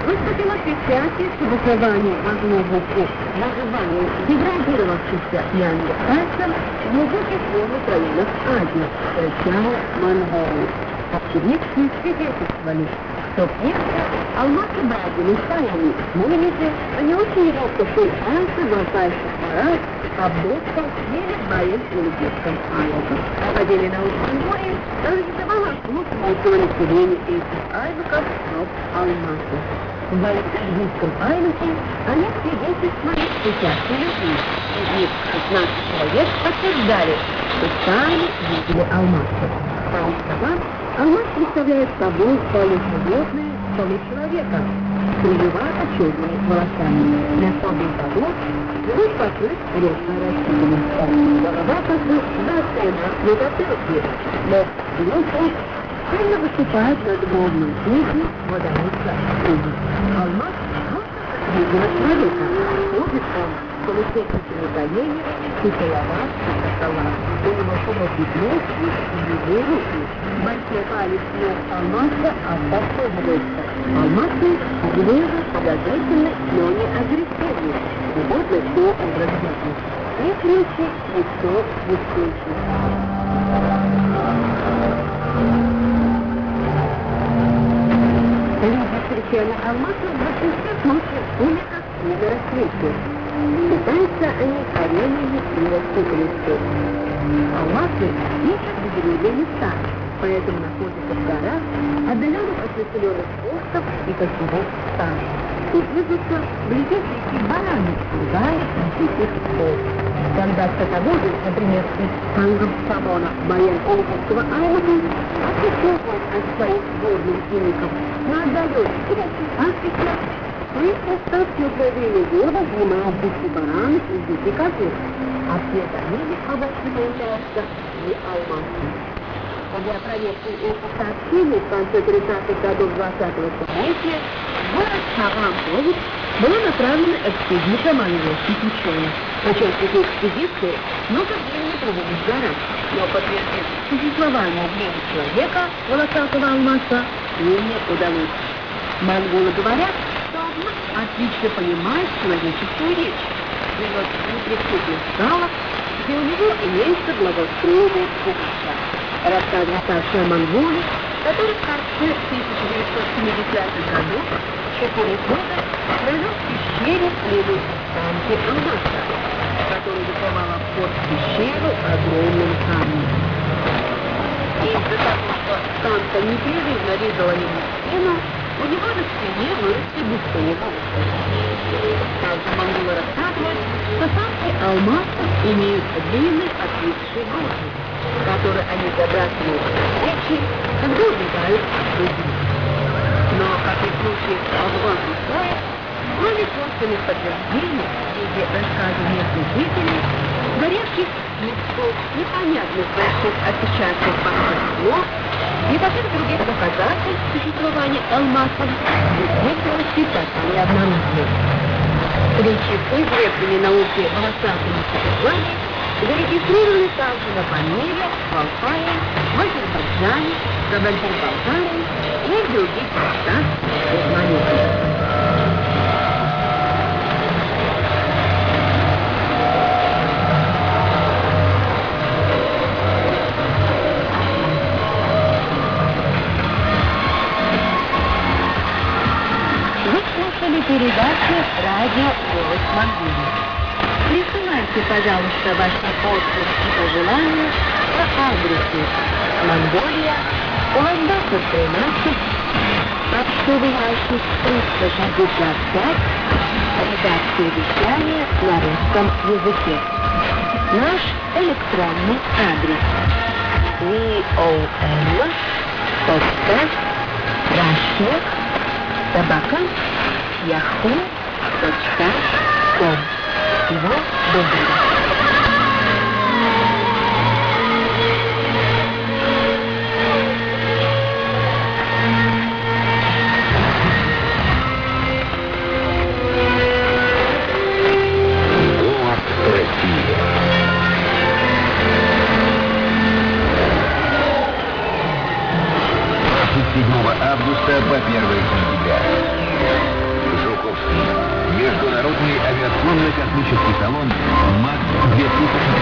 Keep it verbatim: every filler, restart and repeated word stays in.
Выступила печати с образованием возможности наживания деградировавшихся неандертальцев в глубоких водных районах Азии, включая Монголию. Очевидцы свидетельствовали, что прежде алмазы брали стаями смолите, они очень редко встречаются в латайских морях, обдотках или в моем Олимпийском айлоках. Академия научных морей организовала массовое население этих айлоков от алмазов. В Олимпийском айлоке они свидетельствовали участие людей. Из них шестнадцать человек подтверждали, что сами видели алмазы. По их словам, алмаз представляет собой полуживотное, получеловека, с кривовато-черными волосами. На фоне того, живот покрыт редкой растительностью. Голова покрыт заострена на затылке, но ноги сильно выступает над головной кухней водоносца круга. Алмаз видно человека. Ходит он с полусекущими коленями и целовать со стола. У него широкий плечи и длинные руки. Большой палец ног алмаза оттопыривается. Алмазы углежи подозрительны, но не агрессивны. Угодно все образ жизни. Их речи лицо беспечны. Люди, встречая алмазы, в большинстве случаев умерли не на рассвете. Питаются они кореньями и растительностью. Алмазы ищут береговые места, поэтому находятся в горах, отдаленных от населенных пунктов и кочевых станов. Тут везутся вблизи реки бараны, другая диких скот. Когда скотоводы, например, из Ангов-Сабона, Баян Олуховского айлока, отпечатывают от своих горных дневников на отдаленных реки Африки, Присутствие в теплое время года занимают дикие бараны и дикие козы, а все остальные обычно являются и алмазы. Для проверки этих сообщений в конце тридцатых годов двадцатого столетия в город Харам-Провод была направлена экспедиция монгольских ученых. Участники экспедиции много времени провели в горах, но подтвердить существование длины человека, волосатого алмаза, им не удалось. Монголы говорят, что алмаз отлично понимает человеческую речь, живет в неприступных скалах, где у него имеется благоустроенная публика. Рассказывает старшая Монголия, который в конце тысяча девятьсот семидесятых годов четыре года провел в пещере следует станции алмаза, который закрывала вход в пещеру огромным камнем. Из-за того, что станция непрерывно резала ему стену, у него на спине выросли густые волосы. Также монголы рассказывают, что самки алмазов имеют длинные отвисшие ноги, которые они забрасывают в плечи, когда убегают от людей. Но, как и в случае с албанским слоем, кроме собственных подтверждений в виде рассказов местных жителей, горячих листов, непонятных больших отпечатков похожих ног, и таких других доказательств существования алмазов действительности так не обнаружили. Встречи с известными науке волосатыми существами зарегистрированы также на Памире, в Алтае, в Азербайджане, в Кабардино-Балкарии и в других местах Германии. Передача «Радио Голос Монголии». Присылайте, пожалуйста, ваши отзывы и пожелания по адресу Монголия, Улан-Батор, тринадцать, почтовый ящик триста шестьдесят пять, редакция вещания на русском языке. Наш электронный адрес вол точка рашник собака яху точка ком. Всего доброго. Голос России. двадцать седьмого августа по первое сентября. Московский международный авиационно-космический салон МАКС две тысячи